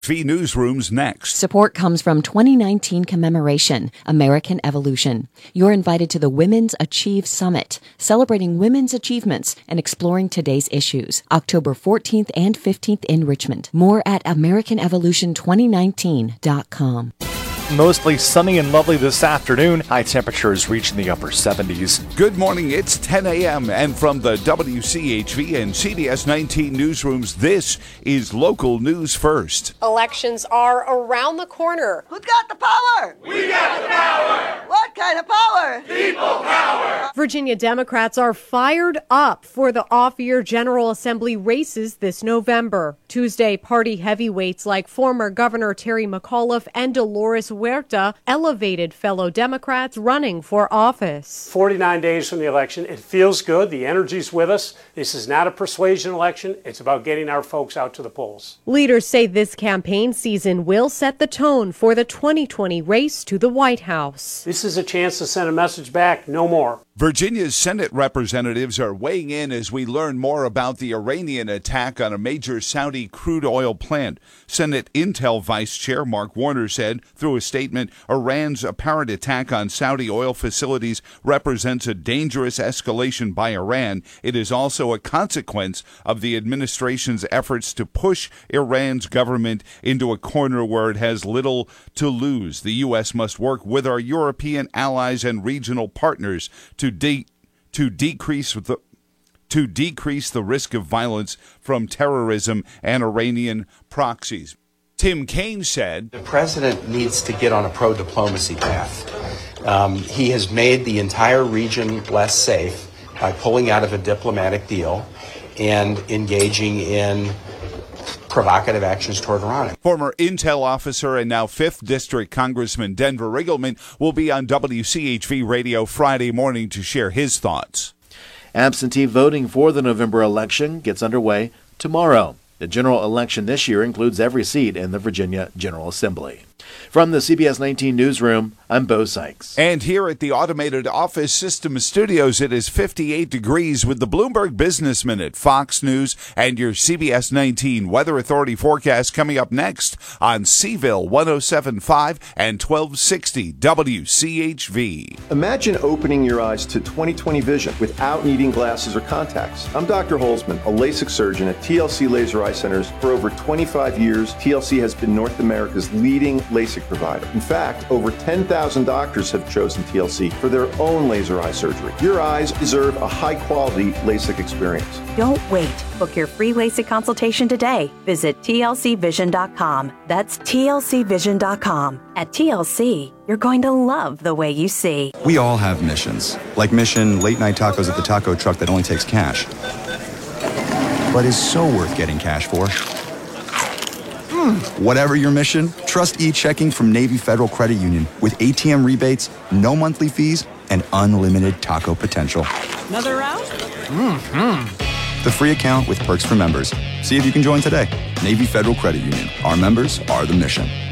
Newsrooms next. Support comes from 2019 commemoration, American Evolution. You're invited to the Women's Achieve Summit, celebrating women's achievements and exploring today's issues. October 14th and 15th in Richmond. More at AmericanEvolution2019.com. Mostly sunny and lovely this afternoon. High temperatures reaching the upper 70s. Good morning. It's 10 a.m. and from the WCHV and CBS 19 newsrooms, this is Local News First. Elections are around the corner. Who's got the power? We got the power. What kind of power? People power. Virginia Democrats are fired up for the off-year General Assembly races this November. Tuesday, party heavyweights like former Governor Terry McAuliffe and Dolores Huerta elevated fellow Democrats running for office. 49 days from the election. It feels good. The energy's with us. This is not a persuasion election. It's about getting our folks out to the polls. Leaders say this campaign season will set the tone for the 2020 race to the White House. This is a chance to send a message back. No more. Virginia's Senate representatives are weighing in as we learn more about the Iranian attack on a major Saudi crude oil plant. Senate Intel Vice Chair Mark Warner said through a statement, Iran's apparent attack on Saudi oil facilities represents a dangerous escalation by Iran. It is also a consequence of the administration's efforts to push Iran's government into a corner where it has little to lose. The U.S. must work with our European allies and regional partners to decrease the risk of violence from terrorism and Iranian proxies. Tim Kaine said, the president needs to get on a pro-diplomacy path. He has made the entire region less safe by pulling out of a diplomatic deal and engaging in provocative actions toward Iran. Former Intel officer and now 5th District Congressman Denver Riggleman will be on WCHV Radio Friday morning to share his thoughts. Absentee voting for the November election gets underway tomorrow. The general election this year includes every seat in the Virginia General Assembly. From the CBS 19 newsroom, I'm Bo Sykes. And here at the Automated Office System Studios, it is 58 degrees with the Bloomberg Business Minute, Fox News, and your CBS 19 Weather Authority forecast coming up next on Seville 107.5 and 1260 WCHV. Imagine opening your eyes to 20/20 vision without needing glasses or contacts. I'm Dr. Holzman, a LASIK surgeon at TLC Laser Eye Centers. For over 25 years, TLC has been North America's leading LASIK provider. In fact, over 10,000 doctors have chosen TLC for their own laser eye surgery. Your eyes deserve a high-quality LASIK experience. Don't wait. Book your free LASIK consultation today. Visit tlcvision.com. That's tlcvision.com. At TLC, you're going to love the way you see. We all have missions, like mission late night tacos at the taco truck that only takes cash, but is so worth getting cash for. Whatever your mission, trust e-checking from Navy Federal Credit Union with ATM rebates, no monthly fees, and unlimited taco potential. Another round? The free account with perks for members. See if you can join today. Navy Federal Credit Union. Our members are the mission.